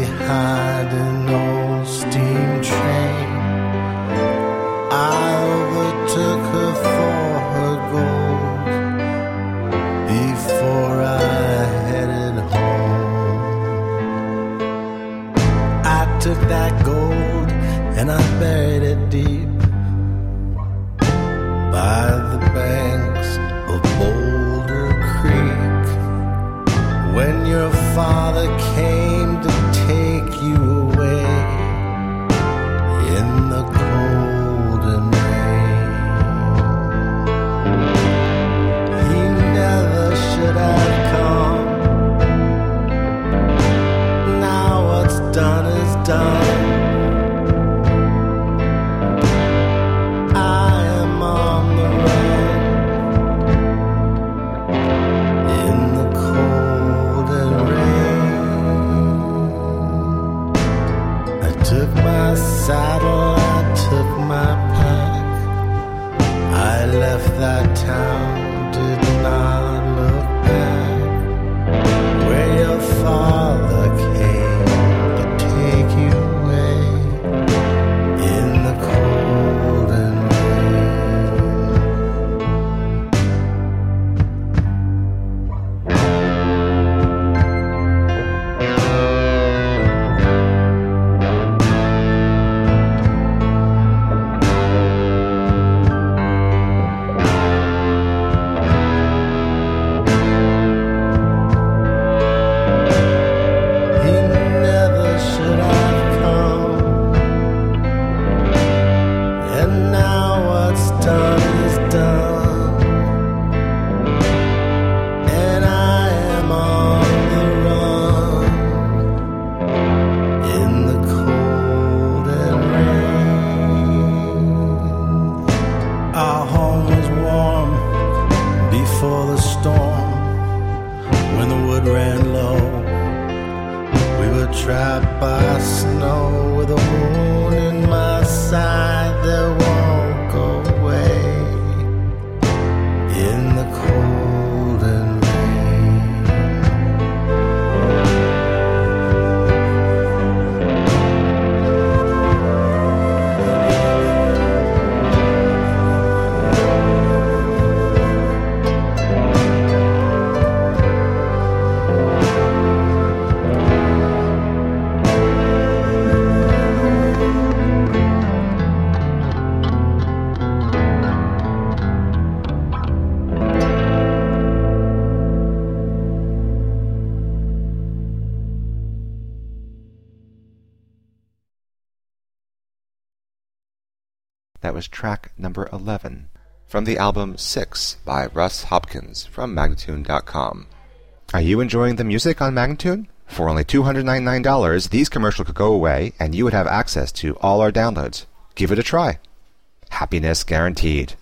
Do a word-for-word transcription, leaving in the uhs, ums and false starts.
behind an old steam train. I overtook her for her gold before I headed home. I took that gold and I buried it deep by the banks of Boulder Creek. When your father came to take you away in the cold and rain, he never should have come. Now what's done is done. Saddle, I took my pack. I left that town, did not look back. Where your father came to take you away in the cold and trapped by snow with a wound in my side that won't go away in the cold and That was track number eleven from the album Six by Russ Hopkins from Magnatune dot com. Are you enjoying the music on Magnatune? For only two hundred ninety-nine dollars, these commercials could go away and you would have access to all our downloads. Give it a try. Happiness guaranteed.